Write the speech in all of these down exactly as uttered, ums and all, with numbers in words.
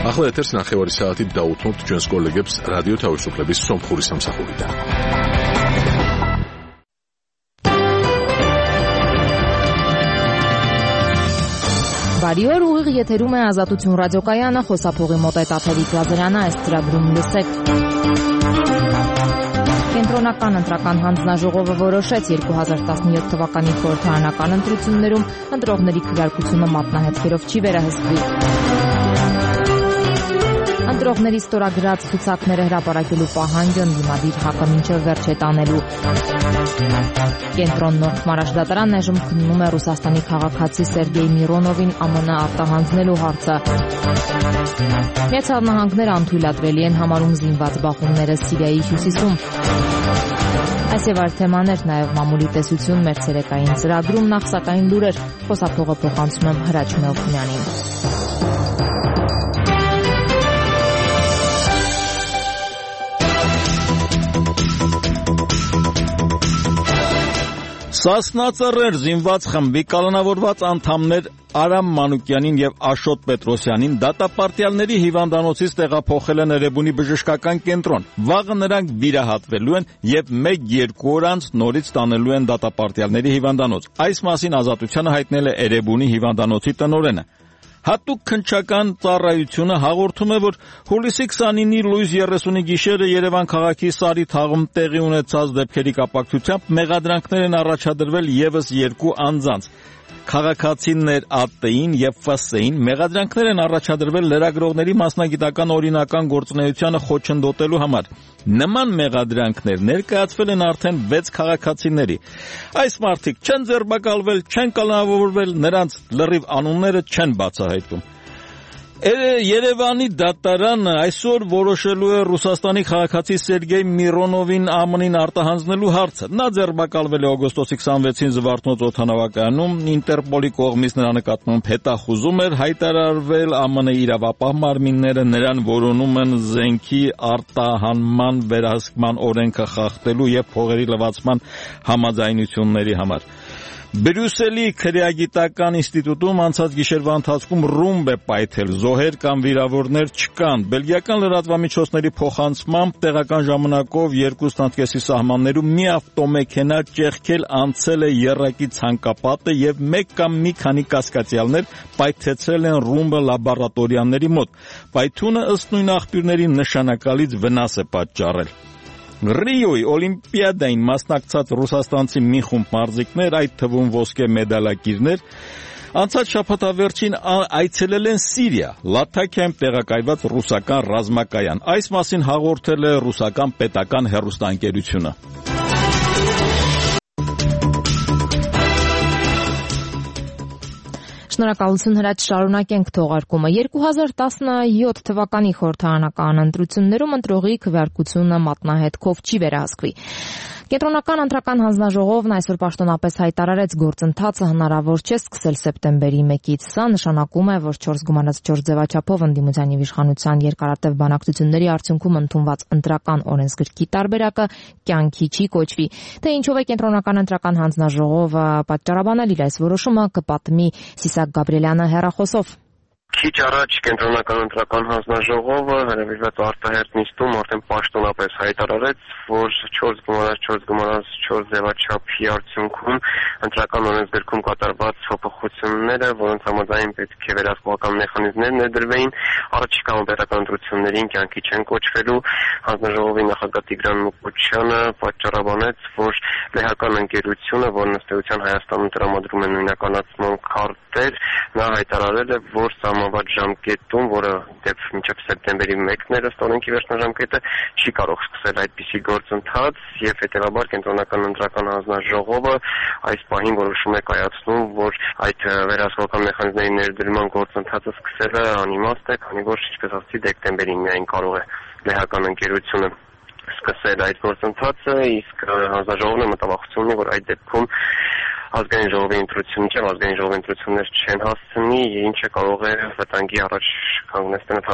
ახლა ეთერს ნახევარი საათით დაუთმობთ ჩვენს კოლეგებს რადიო თავისუფლების სომხური სამსახურიდან. Բարի օր, ուղիղ եթերում է Ազատություն ռադիոկայանը, խոսափողի մոտ է Տաթևիկ Լազարյանը, այս ծրագրում լսեք. Կենտրոնական ընտրական հանձնաժողովը որոշեց երկու հազար տասնյոթ թվականի խորհրդարանական ընտրություններում ընտրողների քվեարկությունը մատնահետքերով չի վերահսկվի. Ընտրողների ստորագրած ցուցակները հրապարակելու պահանջը ընդդիմադիր ՀԱԿ-ը մինչև վերջ է տանելու. Կենտրոն Նորդ Մարաշդատարանն այժմ քննում է Ռուսաստանի քաղաքացի Սերգեյ Միրոնովին ԱՄՆ արտահանձնելու հարցը. Միացյալ Նահանգները անթույլատրելի են համարում զինված բախումները Սիրիայի հյուսիսում. Այս եւ այլ թեմաներ, նաեւ մամուլի տեսություն մեր ցերեկային ծրագրում, նախ սակայն լուրեր, խոսափողը փոխանցում եմ Հրաչ Մելքոնյանին. Սասնա ծռեր զինված խմբի կալանավորված անդամներ Արամ Մանուկյանին եւ Աշոտ Պետրոսյանին դատապարտյալների հիվանդանոցից տեղափոխել են Էրեբունի բժշկական կենտրոն. Վաղը նրանք վիրահատվելու են եւ մեկ-երկու օր անց նորից տանելու են դատապարտյալների հիվանդանոց. Այս մասին Ազատությանը հայտնել է Էրեբունի հիվանդանոցի տնօրենը. Հատուկ քննչական ծառայությունը հաղորդում է, որ հուլիսի քսանինի լույս երեսունի գիշերը Երևան քաղաքի Սարի թաղում տեղի ունեցած դեպքերի կապակցությամբ մեղադրանքներ են առաջադրվել եւս երկու անձանց. Քաղաքացիներ ԱՏ-ին եւ ՖՍ-ին մեղադրանքներ են առաջադրվել լրագրողների մասնագիտական օրինական գործունեությանը խոչընդոտելու համար. Նման մեղադրանքներ ներկայացվել են արդեն վեց քաղաքացիների. Այս մարդիկ չեն ձերբակալվել, չեն կալանավորվել, նրանց լրիվ անունները չեն բացահայտում. Երևանի դատարանը այսօր որոշելու է Ռուսաստանի քաղաքացի Սերգեյ Միրոնովին ԱՄՆ-ին արտահանձնելու հարցը. Նա ձերբակալվել է օգոստոսի քսանվեցին Զվարթնոց օդանավակայանում, Ինտերպոլի կողմից նրա նկատմամբ հետախուզում էր հայտարարվել, ԱՄՆ իրավապահ մարմինները նրան որոնում են զենքի արտահանման վերահսկման օրենքը խախտելու եւ փողերի լվացման համաձայնությունների համար. Բրյուսելի քրեագիտական ինստիտուտում անցած գիշերվա ընթացքում ռումբ է պայթել, զոհեր կամ վիրավորներ չկան. Բելգիական լրատվամիջոցների փոխանցմամբ տեղական ժամանակով երկու տանտկեսի սահմաններում մի ավտոմեքենա ճեղքել անցել է եռակի ցանկապատը եւ մեկ կամ մի քանի կասկածյալներ պայթեցրել են ռումբը լաբորատորիաների մոտ. Պայթյունը ըստ նույն աղբյուրների նշանակալից վնաս է պատճառել. Ռիոյի օլիմպիադային մասնակցած ռուսաստանցի մի խումբ մարզիկներ, այդ թվում ոսկե մեդալակիրներ, անցած շաբաթավերջին այցելել են Սիրիա, Լաթաքիայում տեղակայված ռուսական ռազմակայան. Այս մասին հաղորդել է ռուսական պետական հեռուստաընկերությունը. Շնորհակալություն Հրաչ, շարունակենք թողարկումը. երկու հազար տասնյոթ թվականի խորհրդարանական ընտրություններում ընտրողի քվեարկությունը մատնահետքով չի վերահսկվի. Կենտրոնական ընտրական հանձնաժողովն այսօր պաշտոնապես հայտարարեց, գործընթացը հնարավոր չէ սկսել սեպտեմբերի մեկից. Սա նշանակում է, որ չորս գումարած չորս ձևաչափով ընդդիմության եւ իշխանության երկարատև բանակցությունների արդյունքում ընդունված ընտրական օրենսգրքի տարբերակը կյանքի չի կոչվի. Թե ինչով է կենտրոնական ընտրական հանձնաժողովը պատճառաբանել իր այս որոշումը, կպատմի Սիսակ Գաբրիելյանը հեռախոսով. Քիչ առաջ կենտրոնական ընտրական հանձնաժողովը հրավիրված արտահերթ նիստում արդեն պաշտոնապես հայտարարեց, որ չորս գումարած չորս գումարած չորս ձևաչափի արդյունքում ընտրական օրենսգրքում կատարված փոփոխությունները, որոնց համաձայն պետք է վերահսկողական մեխանիզմներ ներդրվեին, առաջիկա պետական ընտրություններին կյանքի չեն կոչվելու. Հանձնաժողովի նախագահ Տիգրան Մուկուչյանը պատճառաբանեց, որ լեհական ընկերությունը, որն ըստ էության Հայաստանում տրամադրում է նույնականացման քարտեր, նա հայտարարել է, որ սահմանված ժամկետում, որը դեպ մինչև սեպտեմբերի մեկն էր ըստ օրենքի վերջնաժամկետը, չի կարող սկսել այդպիսի գործընթաց եւ հետեւաբար կենտրոնական ընտրական հանձնաժողովը այս պահին որոշում է կայացնում, որ այդ վերահսկողական մեխանիզմների ներդրման գործընթացը սկսելը անիմաստ է, քանի որ ինչպես ասացի դեկտեմբերին միայն կարող է լեհական ընկերությունը սկսել այդ գործընթացը, իսկ հանձնաժողովն է մտավախություն ունի, որ այդ դեպքում ազգային ժողովի ընտրություն չէ, ազգային ժողովի ընտրություններ չեն հասցնի, ինչը կարող է վտանգի առաջ կանգնեցնել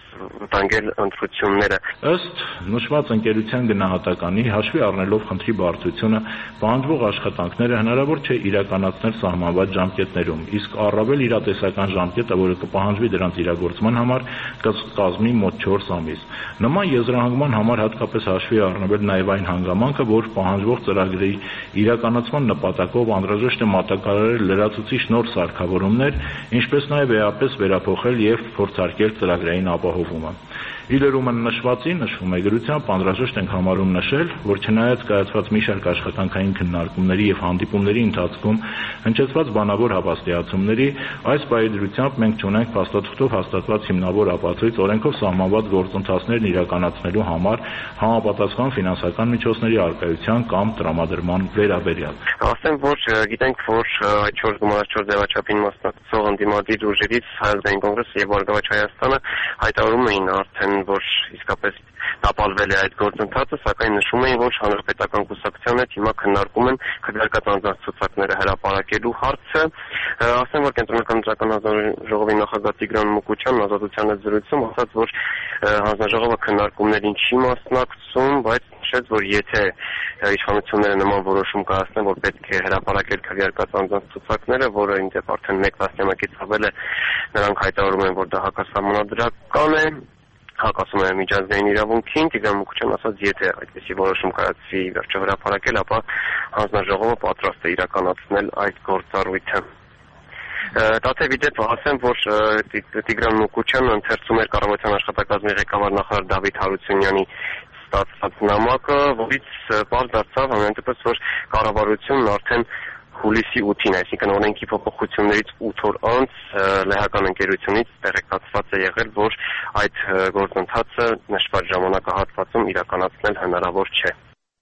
վտանգել ընտրությունները։ Ըստ նշված ընկերության գնահատականի, հաշվի առնելով խնդրի բարձրությունը, պահանջվող աշխատանքները հնարավոր չէ իրականացնել սահմանված ժամկետներում, իսկ առավել իրատեսական ժամկետը, որը կպահանջվի դրանց իրագործման համար, կկազմի մոտ չորս ամիս։ Նման եզրահանգման համար հատկապես հաշվի առնվել նաև այն հանգամանքը, որ պահանջվող ծրագրի իրականացման նպատակով անհրաժեշտ է մատակարարել լրացուցիչ նոր սարքավորումներ, ինչպես նաև էապես վերափոխել և փորձարկել ծրագրային ապահովումը։ Իլերումը նշվածի նշվում է գրությամբ, անհրաժեշտ ենք համարում նշել, որ չնայած կայացված մի շարք աշխատանքային քննարկումների և հանդիպումների ընթացքում հնչեցված բանավոր հավաստիացումների, այս պայմանությամբ մենք չունենք փաստաթղթով հաստատված հիմնավոր ապացույց օրենքով սահմանված գործընթացներն իրականացնելու համար համապատասխան ֆինանսական միջոցների առկայության կամ տրամադրման վերաբերյալ։ Ասեմ, որ գիտենք, որ այդ չորս գումարած չորս ձևաչափին մասնակցող ընդդիմադիր ուժերից Հայաստանի կոնգրեսը և Բարգավաճ Հայաստանը հայտարարում էին արդեն, որ իսկապես տապալվել է այդ գործընթացը, սակայն նշում էին, որ հանրապետական կուսակցության հետ հիմա քննարկում են քվեարկած անձանց ցուցակները հրապարակելու հարցը։ Ասեմ, որ Կենտրոնական ընտրական հանձնաժողովի նախագահ Տիգրան Մուկուչյանն Ազատության հետ զրույցում ասաց, որ հանձնաժողովը քննարկումներին չի մասնակցում, բայց նշեց, որ եթե իշխանությունները նման որոշում կայացնեն, որ պետք է հրապարակել քվեարկած անձանց ցուցակները, որը ինդեպ արդեն մեկ տասնամյակից ավել է, նրանք հայտարարում են, որ դա հակասահմանադրական է, հակասում է միջազգային իրավունքին։ Տիգրան Մուկուչյանն ասաց, եթե այդպիսի որոշում կայացվի վերջը հրապարակել, ապա հանձնաժողովը պատրաստ է իրականացնել այդ գործառույթը։ Տաթև իդեպ ասեմ, որ Տիգրան Մուկուչյանը ընթերցում էր կառավարության աշխատակազմի ղեկավար նախարար Դավիթ Հարությունյանի ստացված նամակը, որից պարզ դարձավ համենայնդեպս, որ կառավարությունն արդեն հուլիսի ութին, այսինքն օրենքի փոփոխություններից ութ օր անց լեհական ընկերությունից տեղեկացված է եղել, որ այդ գործընթացը նշված ժամանակահատվածում իրականացնել հնարավոր չէ։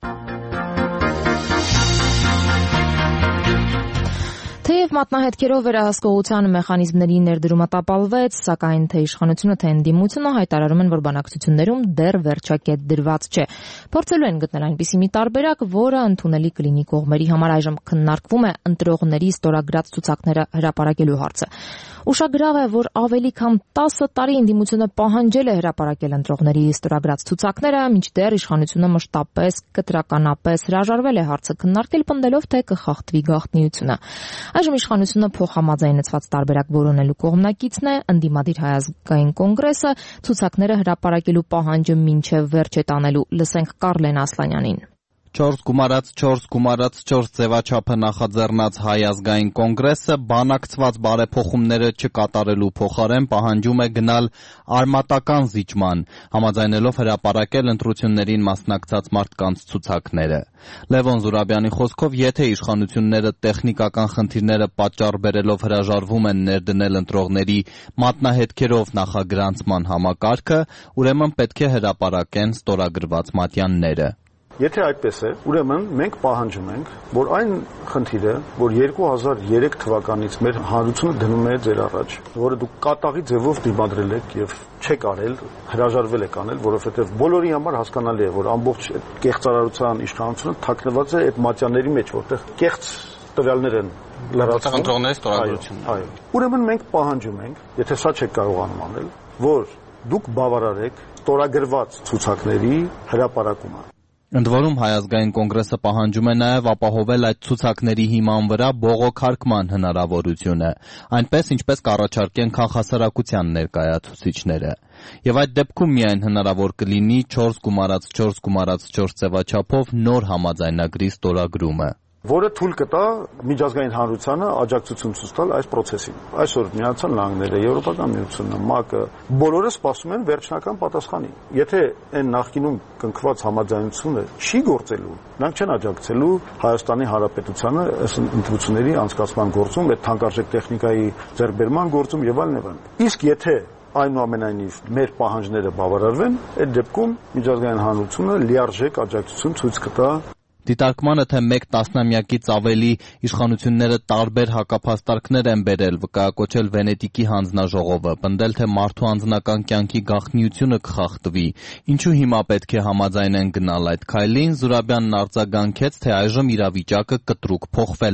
Թեև մատնահետքերով վերահսկողության մեխանիզմների ներդրումը տապալվեց, սակայն թե իշխանությունը, թե ընդդիմությունը հայտարարում են, որ բանակցություններում դեռ վերջակետ դրված չէ։ Փորձելու են գտնել այնպիսի մի տարբերակ, որը ընդունելի կլինի կողմերի համար։ Այժմ քննարկվում է ընտրողների ստորագրած ցուցակները հրապարակելու հարցը։ Ուշագրավ է, որ ավելի քան տասը տարի ընդդիմությունը պահանջել է հրապարակել ընտրողների ստորագրած ցուցակները, մինչդեռ իշխանությունը մշտապես կտրականապես հրաժարվել է հարցը քննարկել, պնդելով, թե կխախտվի գաղտնիությունը։ Այժմ իշխանությունը փոխհամաձայնեցված տարբերակ որոնելու կողմնակիցն է, ընդդիմադիր Հայ ազգային կոնգրեսը ցուցակները հրապարակելու պահանջը մինչև վերջ է տանելու։ Լսենք Կարլեն Ասլանյանին։ չորս գումարած չորս գումարած չորս ձևաչափը նախաձեռնած Հայ ազգային կոնգրեսը բանակցված բարեփոխումները չկատարելու փոխարեն պահանջում է գնալ արմատական զիջման, համաձայնելով հրապարակել ընտրություններին մասնակցած մարդկանց ցուցակները։ Լևոն Զուրաբյանի խոսքով, եթե իշխանությունները տեխնիկական խնդիրները պատճառ բերելով հրաժարվում են ներդնել ընտրողների մատնահետքերով նախագրանցման համակարգը, ուրեմն պետք է հրապարակեն ստորագրված մատյանները։ Եթե այդպես է, ուրեմն մենք պահանջում ենք, որ այն խնդիրը, որ երկու հազար երեք թվականից մեր հանրությունը դնում է ձեր առաջ, որը դուք կատաղի ձևով դիմադրել եք եւ չեք արել, հրաժարվել եք անել, որովհետեւ բոլորի համար հասկանալի է, որ ամբողջ կեղծարարության իշխանությունը թաքնված է այդ մատյաների մեջ, որտեղ կեղծ տվյալներ են լրացվում ընտրողների ստորագրությունն։ Այո։ Ուրեմն մենք պահանջում ենք, եթե սա չեք կարողանում անել, որ դուք բավարարեք ստորագրված ցուցակների հրապարակումը։ Ընդ որում Հայ ազգային կոնգրեսը պահանջում է նաև ապահովել այդ ցուցակների հիման վրա բողոքարկման հնարավորությունը, այնպես ինչպես կառաջարկեն քաղաքասարակության ներկայացուցիչները։ Եվ այդ դեպքում միայն հնարավոր կլինի չորս գումարած չորս գումարած չորս ձևաչափով նոր համաձայնագրի ստորագրումը, որը թույլ կտա միջազգային հանրությանը աջակցություն ցույց տալ այս process-ին։ Այսօր Միացյալ Նահանգները, Եվրոպական միությունը, ՄԱԿ-ը բոլորը սպասում են վերջնական պատասխանի։ Եթե այն նախկինում կնքված համաձայնությունը չի գործելու, նրանք չեն աջակցելու Հայաստանի Հանրապետությանը այս ընտրությունների անցկացման գործում, այդ թանկարժեք տեխնիկայի ձեռքբերման գործում եւ այլն եւ այլն։ Իսկ եթե այնուամենայնիվ մեր պահանջները բավարարվեն, այդ դեպքում միջազգային հանրությունը լիարժեք աջակցություն ցույց կտա։ Դիտարկմանը, թե մեկ տասնամյակից ավելի իշխանությունները տարբեր հակափաստարկներ են բերել, վկայակոչել Վենետիկի հանձնաժողովը, պնդել, թե մարդու անձնական կյանքի գաղտնիությունը կխախտվի, ինչու հիմա պետք է համաձայնեն գնալ այդ քայլին, Զուրաբյանն արձագանքեց, թե այժմ իրավիճակը կտրուկ փոխվել է։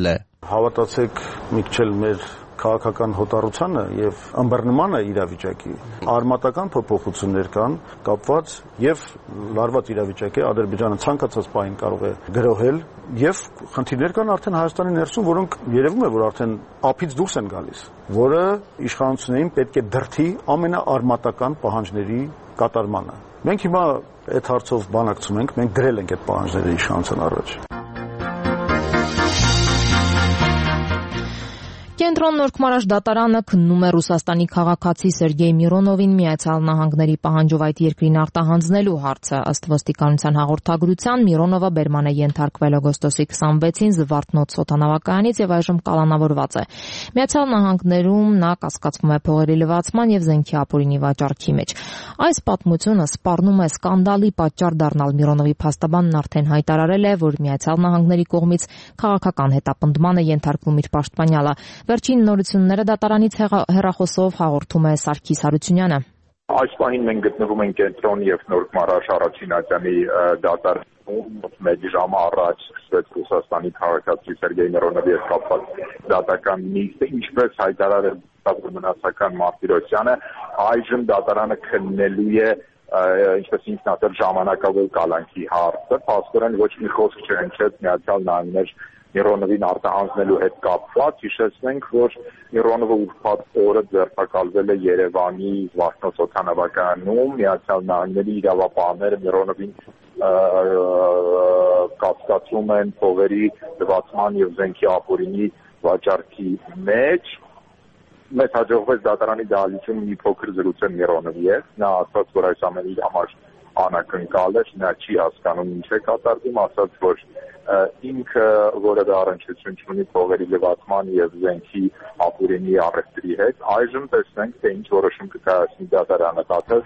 Հավատացեք միքչել մեր քաղաքական հոտառությանը եւ ըմբռնմանը իրավիճակի արմատական փոփոխություններ կան կապված եւ լարված իրավիճակի Ադրբեջանը ցանկացած պահին կարող է գրոհել եւ խնդիրներ կան արդեն Հայաստանի ներսում, որոնք երևում է որ արդեն ափից դուրս են գալիս, որը իշխանություններին պետք է դրթի ամենաարմատական պահանջների կատարմանը։ Մենք հիմա այդ հարցով բանակցում ենք, մենք գրել ենք այդ պահանջները իշխանության առաջ։ Կենտրոն Նորքմարաշ դատարանը քննում է Ռուսաստանի քաղաքացի Սերգեյ Միրոնովին Միացյալ Նահանգների պահանջով այդ երկրին արտահանձնելու հարցը։ Ըստ ոստիկանության հաղորդագրության Միրոնովը բերման է ենթարկվել օգոստոսի քսանվեցին Զվարթնոց օդանավակայանից եւ այժմ կալանավորված է։ Միացյալ Նահանգներում նա կասկածվում է փողերի լվացման եւ զենքի ապօրինի վաճառքի մեջ։ Այս պատմությունը սպառնում է սկանդալի պատճառ դառնալ Միրոնովի փաստաբանն արդեն հայտարարել է, որ Միացյալ Նահանգների կողմից քաղաքական հետապնդման է ենթարկվում իր պաշտպանյալը։ Վերջին նորությունները դատարանից հեռախոսով հաղորդում է Սարգիս Հարությունյանը։ Այս պահին մենք գտնվում ենք կենտրոն եւ Նորքմարաշ առաջին ատյանի դատարանում մեկ ժամ առաջ սկսվեց Ռուսաստանի քաղաքացի Սերգեյ Միրոնովի հետ կապված դատական նիստը, ինչպես հայտարարել մնացական Մարտիրոսյանը, այժմ դատարանը քննելու է ինչպես ինքնատեր ժամանակավոր կալանքի հարցը, փաստորեն ոչ մի խոսք չհնչեց Միացյալ Նահանգներ Միրոնովին արտահանձնելու հետ կապված, հիշեցնենք, որ Միրոնովը ուրբաթ օրը ձերբակալվել է Երևանի Զվարթնոց օդանավակայանում, Միացյալ Նահանգների իրավապահները Միրոնովին կասկածում են փողերի լվացման եւ զենքի ապօրինի վաճառքի մեջ։ Մեզ հաջողվեց դատարանի դահլիճում մի փոքր զրուցել Միրոնովի հետ, նա ասաց, որ այս ամենի համար անակնկալ է, նա չի հասկանում ինչ է կատարվում, ասաց, որ ինքը որևէ առնչություն չունի փողերի լվացման եւ զենքի ապօրինի առևտրի հետ։ Այժմ տեսնենք, թե ինչ որոշում կկայացնի դատարանը դատել։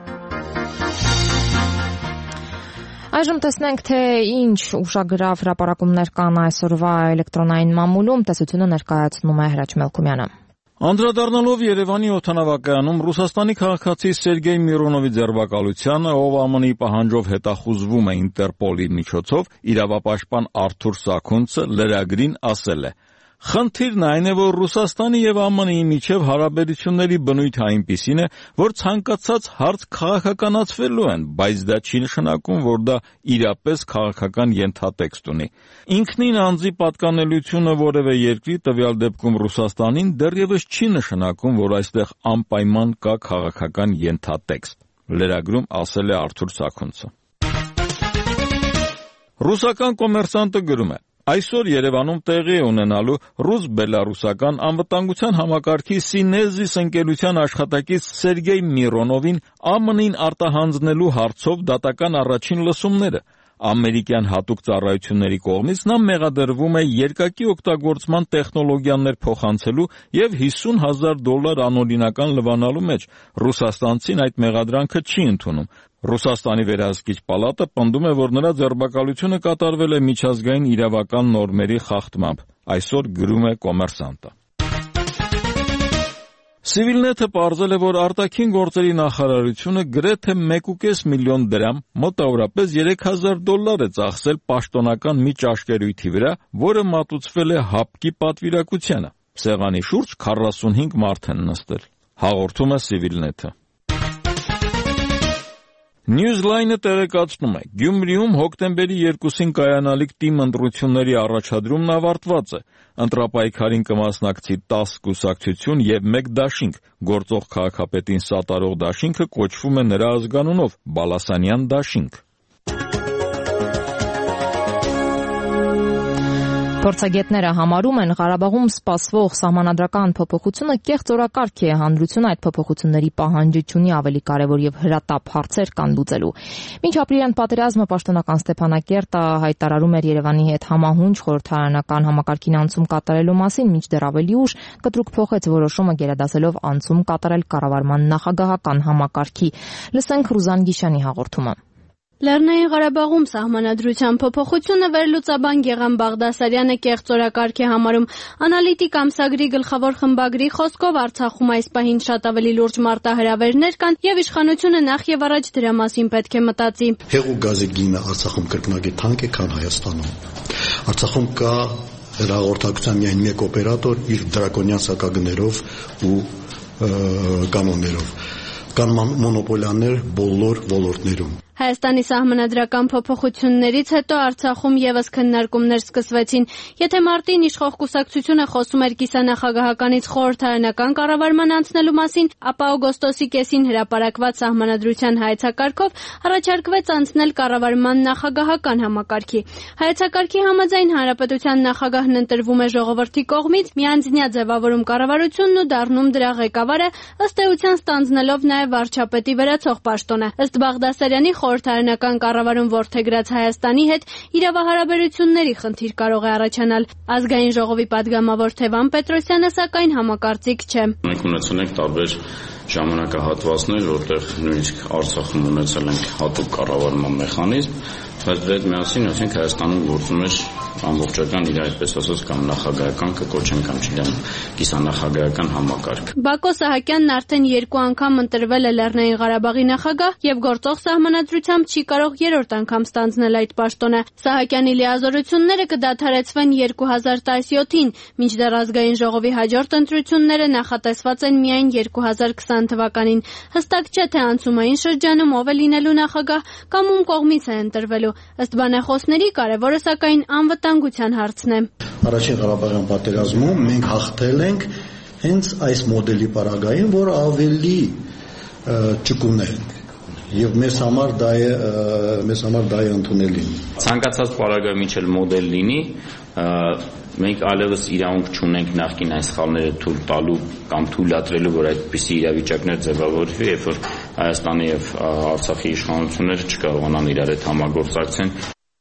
Այժմ տեսնենք, թե ինչ ուշագրավ հրապարակումներ կան այսօրվա էլեկտրոնային մամուլում, տեսությունը ներկայացնում է Հրաչ Մելքումյանը։ Անդրադառնալով Երևանի օդանավակայանում Ռուսաստանի քաղաքացի Սերգեյ Միրոնովի ձերբակալությանը, ով ԱՄՆ-ի պահանջով հետախուզվում է Ինտերպոլի միջոցով, իրավապաշտպան Արթուր Սաքունցը լրագրին ասել է. Խնդիրն այն է, որ Ռուսաստանի եւ ԱՄՆ-ի միջև հարաբերությունների բնույթը այնպիսին է, որ ցանկացած հարց քաղաքականացվելու են, բայց դա չի նշանակում, որ դա իրապես քաղաքական ենթատեքստ ունի։ Ինքնին անձի պատկանելիությունը որևէ երկրի, տվյալ դեպքում Ռուսաստանին, դեռևս չի նշանակում, որ այստեղ անպայման կա քաղաքական ենթատեքստ, լրագրում ասել է Արթուր Սաքունցը։ Ռուսական կոմերսանտը գրում է. Այսօր Երևանում տեղի է ունենալու ռուս-բելարուսական անվտանգության համակարգի Սինեզիս ընկերության աշխատակից Սերգեյ Միրոնովին ԱՄՆ-ին արտահանձնելու հարցով դատական առաջին լսումները։ Ամերիկյան հատուկ ծառայությունների կողմից նա մեղադրվում է երկակի օգտագործման տեխնոլոգիաներ փոխանցելու եւ հիսուն հազար դոլար անօրինական լվանալու մեջ։ Ռուսաստանցին այդ մեղադրանքը չի ընդունում։ Ռուսաստանի վերահսկիչ պալատը պնդում է, որ նրա ձերբակալությունը կատարվել է միջազգային իրավական նորմերի խախտմամբ։ Այսօր գրում է Կոմերսանտը։ Civilnet-ը պարզել է, որ արտաքին գործերի նախարարությունը գրեթե մեկ կόμμα պենս միլիոն դրամ, մոտավորապես երեք հազար դոլար է ծախսել պաշտոնական մի ճաշկերույթի վրա, որը մատուցվել է ՀԱՊԿ-ի պատվիրակությանը։ Սեղանի շուրջ քառասունհինգ մարդ են նստել։ Հաղորդում է Civilnet-ը։ Newsline-ը տեղեկացնում է. Գյումրիում հոկտեմբերի երկուսին կայանալիք թիմ ընտրությունների առաջադրումն ավարտված է։ Ընտրապայքարին կմասնակցի տասը կուսակցություն եւ մեկ դաշինք։ Գործող քաղաքապետին սատարող դաշինքը կոչվում է նրա ազգանունով՝ Բալասանյան դաշինք։ Փորձագետները համարում են Ղարաբաղում սպասվող սահմանադրական փոփոխությունը կեղծ օրակարգ է, հանրությունը այդ փոփոխությունների պահանջը չունի, ավելի կարևոր եւ հրատապ հարցեր կան լուծելու։ Մինչ ապրիլյան պատերազմը պաշտոնական Ստեփանակերտը հայտարարում էր Երևանի հետ համահունչ խորհրդարանական համակարգին անցում կատարելու մասին, մինչդեռ ավելի ուշ կտրուկ փոխեց որոշումը գերադասելով անցում կատարել կառավարման նախագահական համակարգի։ Լսենք Ռուզան Գիշանի հաղորդումը։ Լեռնային Ղարաբաղում սահմանադրության փոփոխությունը վերլուծաբան Գեղամ Բաղդասարյանը կեղծ օրակարգ է համարում։ Անալիտիկ ամսագրի գլխավոր խմբագրի խոսքով Արցախում այս պահին շատ ավելի լուրջ մարտահրավերներ կան եւ իշխանությունը նախ եւ առաջ դրա մասին պետք է մտածի։ Հեղուկ գազի գինը Արցախում կրկնակի թանկ է, քան Հայաստանում։ Արցախում կա հեռահաղորդակցության միայն մեկ օպերատոր իր դրակոնյան սակագներով ու կանոններով, կան մոնոպոլիաներ բոլոր ոլորտներում։ Հայաստանի սահմանադրական փոփոխություններից հետո Արցախում եւս քննարկումներ սկսվեցին։ Եթե մարտին իշխող կուսակցությունը խոսում էր կիսանախագահականից խորհրդարանական կառավարման անցնելու մասին, ապա օգոստոսի կեսին հրապարակված սահմանադրության հայեցակարգով առաջարկվեց անցնել կառավարման նախագահական համակարգի։ Հայեցակարգի համաձայն հանրապետության նախագահն ընտրվում է ժողովրդի կողմից, միանձնյա ձևավորում կառավարությունն ու դառնում դրա ղեկավարը, ըստ էության ստանձնելով նաեւ վարչապետի վերացող պաշտոնը։ Ըստ Բաղդասարյանի խորհրդարանական կառավարում որդեգրած Հայաստանի հետ իրավահարաբերությունների խնդիր կարող է առաջանալ։ Ազգային ժողովի падգամավոր Թևան Պետրոսյանը սակայն համակարծիք չէ։ Մենք ունեցել ենք տարբեր ժամանակահատվածներ, որտեղ նույնիսկ Արցախում ունեցել ենք հատուկ կառավարման մեխանիզմ, բայց դրա հետ միասին, ասենք Հայաստանում գործում էր ամբողջական իր այդպես ասած կամ նախագահական կկոչենք կամ չգիտեմ կիսանախագահական համակարգ։ Բակո Սահակյանն արդեն երկու անգամ ընտրվել է Լեռնային Ղարաբաղի նախագահ եւ գործող սահմանադրությամբ չի կարող երրորդ անգամ ստանձնել այդ պաշտոնը։ Սահակյանի լիազորությունները կդադարեցվեն երկու հազար տասնյոթին, մինչդեռ ազգային ժողովի հաջորդ ընտրությունները նախատեսված են միայն երկու հազար քսան թվականին։ Հստակ չէ թե անցումային շրջանում ով է լինելու նախագահ կամ ում կողմից է ընտրվելու։ Ըստ բանախոսների կարևորը սակայն անվտանգության հարցն է։ Առաջին Ղարաբաղյան պատերազմում մենք հաղթել ենք հենց այս մոդելի պարագային, որ ավելի ճկուն է եւ մեզ համար դա է մեզ համար դա է ընդունելի։ Ցանկացած պարագայում ինչ էլ մոդել լինի, մենք այլևս իրավունք չունենք նախկին այս սխալները թույլ տալու կամ թույլատրելու, որ այդպիսի իրավիճակներ ձևավորվի, երբ որ Հայաստանի եւ Արցախի իշխանությունները չկարողանան իրար հետ համագործակցեն։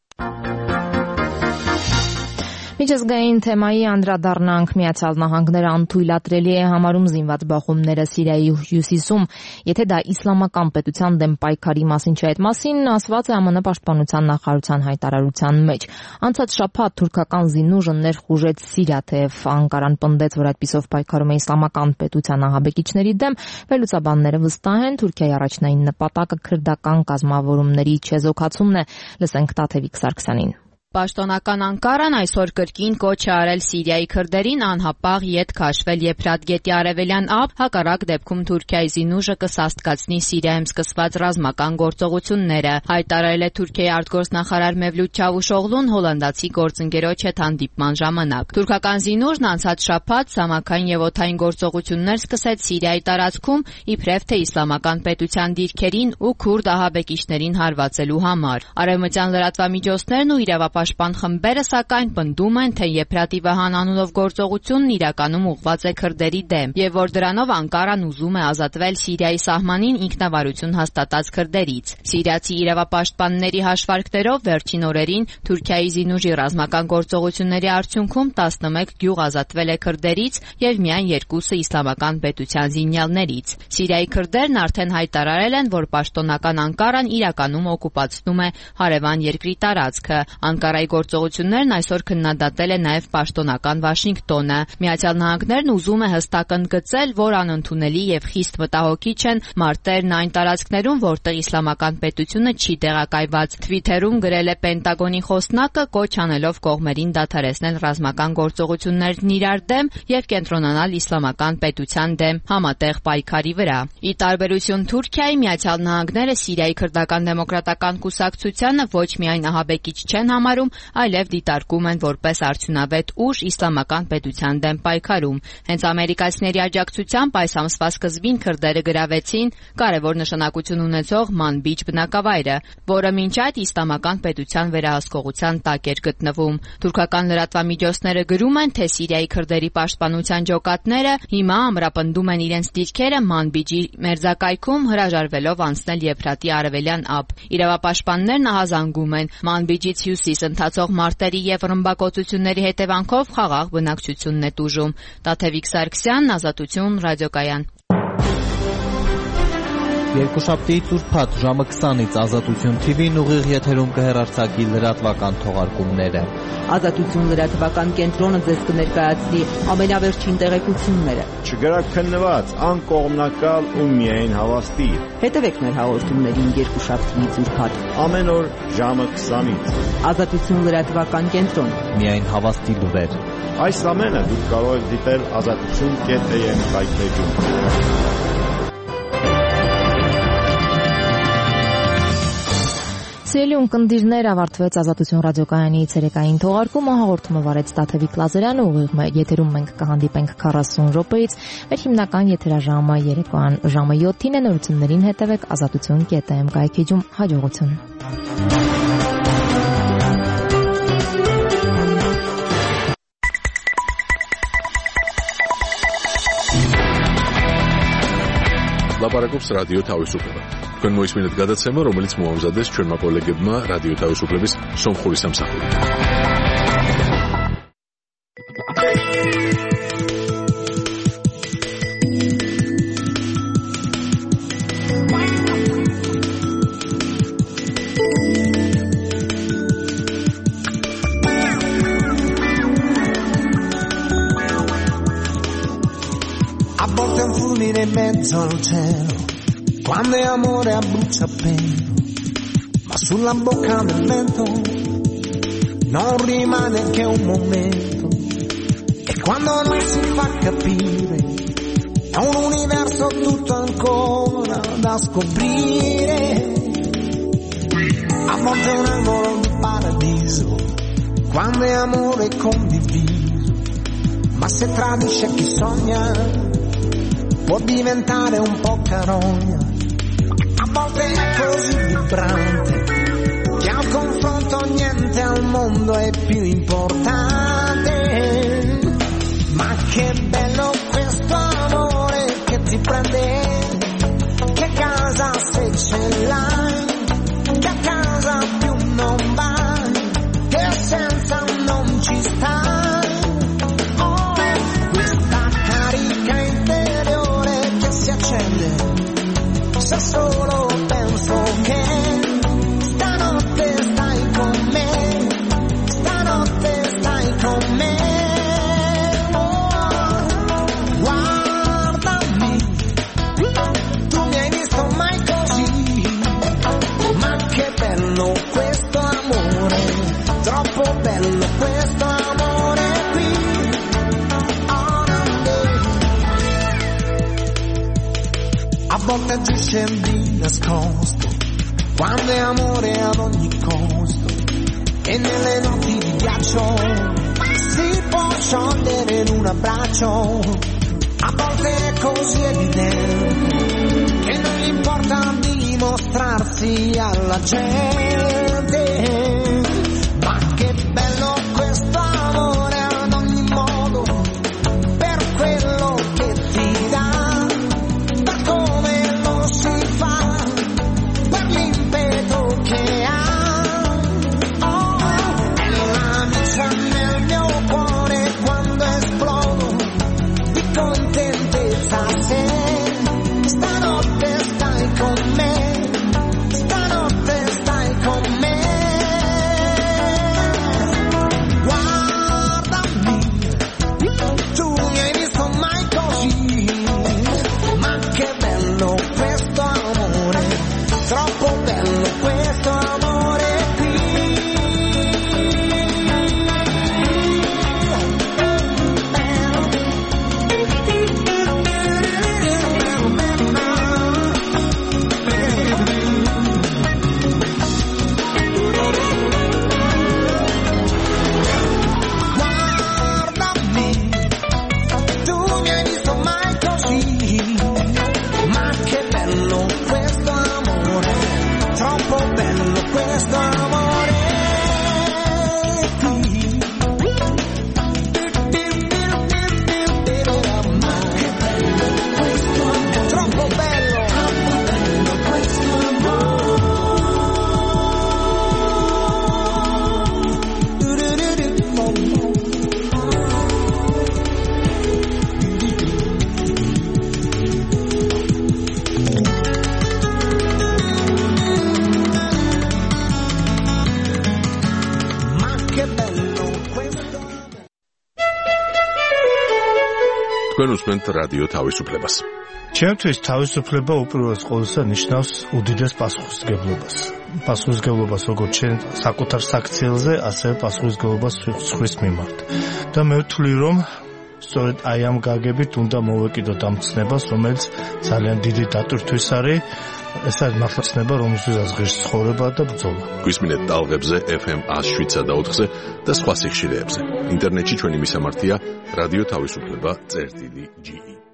Միջազգային թեմայի անդրադառնանք։ Միացյալ Նահանգները անթույլատրելի է համարում զինված բախումները Սիրիայի հյուսիսում, եթե դա իսլամական պետության դեմ պայքարի մասին չէ։ Այդ մասին ասված է ԱՄՆ պաշտպանության նախարարության հայտարարության մեջ։ Անցած շաբաթ թուրքական զինուժը ներխուժեց Սիրիա, թեև Անկարան պնդեց, որ այդպիսով պայքարում է իսլամական պետության ահաբեկիչների դեմ, վերլուծաբանները վստահ են Թուրքիայի առաջնային նպատակը քրդական կազմավորումների չեզոքացումն է։ Լսենք Տաթևիկ Սարգսյանին։ Պաշտոնական Անկարան այսօր կրկին կոչ է արել Սիրիայի քրդերին անհապաղ ետ քաշվել Եփրատ գետի արևելյան ափ, հակառակ դեպքում Թուրքիայի զինուժը կսաստկացնի Սիրիայում սկսված ռազմական գործողությունները, հայտարարել է Թուրքիայի արտգործնախարար Մևլութ Չավուշօղլուն հոլանդացի գործընկերոջ հետ հանդիպման ժամանակ։ Թուրքական զինուժն անցած շաբաթ ցամաքային եւ օդային գործողություններ սկսեց Սիրիայի տարածքում, իբրև թե իսլամական պետության դիրքերին ու քուրդ ահաբեկիչներին հարվածելու համար։ Արևմտյան լրատվամիջոցներն ու իրավապաշտպան խմբերը սակայն պնդում են, թե Եփրատի Վահան անունով գործողությունն իրականում ուղղված է քրդերի դեմ, եւ որ դրանով Անկարան ուզում է ազատվել Սիրիայի սահմանին ինքնավարություն հաստատած քրդերից։ Սիրիացի իրավապաշտպանների հաշվարկներով վերջին օրերին Թուրքիայի զինուժի ռազմական գործողությունների արդյունքում տասնմեկ գյուղ ազատվել է քրդերից եւ միայն երկուսը իսլամական պետության զինյալներից։ Սիրիայի քրդերն արդեն հայտարարել են, որ պաշտոնական Անկարան իրականում օկուպացնում է հարևան երկրի տարածքը։ Անկարայի գործողություններն այսօր քննադատել է նաև պաշտոնական Վաշինգտոնը։ Միացյալ Նահանգներն ուզում է հստակ ընդգծել, որ անընդունելի եւ խիստ մտահոգիչ են մարտերն այն տարածքներում, որտեղ իսլամական պետությունը չի տեղակայված։ Թվիթերում գրել է Պենտագոնի խոսնակը, կոչ անելով կողմերին դադարեցնել ռազմական գործողություններն իրար դեմ եւ կենտրոնանալ իսլամական պետության դեմ համատեղ պայքարի վրա։ Ի տարբերություն Թուրքիայի, Միացյալ Նահանգները Սիրիայի քրդական դեմոկրատական կուսակցությանը ոչ միայն ահաբեկիչ չեն համարում, այլև դիտարկում են որպես արդյունավետ ուժ իսլամական պետության դեմ պայքարում։ Հենց ամերիկացիների աջակցությամբ այս ամսվա սկզբին քրդերը գրավեցին կարևոր նշանակություն ունեցող Մանբիջ բնակավայրը, որը մինչ այդ իսլամական պետության վերահսկողության տակ էր գտնվում։ Թուրքական լրատվամիջոցները գրում են, թե Սիրիայի քրդերի պաշտպանության ջոկատները հիմա ամրապնդում են իրենց դիրքերը Մանբիջի մերձակայքում, հրաժարվելով անցնել Եփրատի արևելյան ափ։ Իրավապաշտպաններն ահազանգում են Մանբիջից հյուսիս ընթացող մարտերի եւ ռմբակոծությունների հետևանքով խաղաղ բնակչությունն է տուժում։ Տաթևիկ Սարգսյան, Ազատություն, ռադիոկայան։ Երկուշաբթիից ուրբաթ ժամը քսանից Ազատություն թի վին ուղիղ եթերում կհեռարձակի լրատվական թողարկումները։ Ազատություն լրատվական կենտրոնը ձեզ կներկայացնի ամենավերջին տեղեկությունները։ Չգրակ քննված, անկողմնակալ ու միայն հավաստի։ Հետևեք մեր հաղորդումներին երկուշաբթիից ուրբաթ։ Ամեն օր ժամը քսանից։ Ազատություն լրատվական կենտրոն։ միայն հավաստի լուրեր։ Այս ամենը դուք կարող եք դիտել ազատություն կետ էյ էմ կայքեջում։ Սիրելի ունկնդիրներ, ավարտվեց Ազատություն ռադիոկայանի ցերեկային թողարկումը, հաղորդումը վարեց Տաթևիկ Լազարյանը, ուղիղ եթերում մենք կհանդիպենք քառասուն րոպեից, մեր հիմնական եթերաժամը երեկոյան ժամը յոթին է, նորություններին հետևեք ազատություն կետ էյ էմ կայքեջում, հաջողություն։ Լապարակობს ռադիո თავისუფლება. Თქვენ მოისმინეთ გადაცემა, რომელიც მოამზადეს ჩვენმა კოლეგებმა რადიო თავისუფლების სომხური სამსახური. A volte un fulmine in mezzo al cielo, quando è amore a bruciapelo, ma sulla bocca del vento non rimane che un momento, e quando non si fa capire è un universo tutto ancora da scoprire. A volte è un angolo di paradiso, quando è amore condiviso, ma se tradisce chi sogna può diventare un po' carogna. A volte è così vibrante che al confronto niente al mondo è più importante. Ma che bello questo amore che ti prende, che casa se ce l'hai, che a casa più non vai, che senza non ci stai. Oh, è questa carica interiore che si accende se solo penso che stanotte stai con me, stanotte stai con me. Oh, guardami, tu mi hai visto mai così, ma che bello questo amore, troppo bello questo amore qui. A volte agisce di nascosto, quando è amore ad ogni costo, e nelle notti di ghiaccio si può sciogliere in un abbraccio. A volte è così evidente che non gli importa dimostrarsi alla gente. Ma che bello questo amore ad ogni modo, per quello che ti dà, che ha. Oh, è l'amica nel mio cuore quando esplodo di contentezza. Se stanotte stai con me, stanotte stai con me. თქვენ უსმენთ რადიო თავისუფლებას. ჩემთვის თავისუფლება უპირველეს ყოვლისა ნიშნავს უდიდეს პასუხისმგებლობას. პასუხისმგებლობას როგორც ჩვენ საკუთარ საქციელზე, ასევე პასუხისმგებლობას სხვის მიმართ. და მე ვთვლი, რომ სწორედ აი ამ გაგებით უნდა მოვეკიდოთ ამ ცნებას, რომელიც ძალიან დიდი დატვირთვის არის. ეს არის მართლა ცნება, რომელსაც ღირს ცხოვრება და ბრძოლა. გვისმინეთ ტალღებზე ეფ ემ ათს შვიდსა და ოთხზე და სხვა სიხშირეებზე. ინტერნეტში ჩვენი მისამართია რადიო თავისუფლება წერტილი ჯი ი.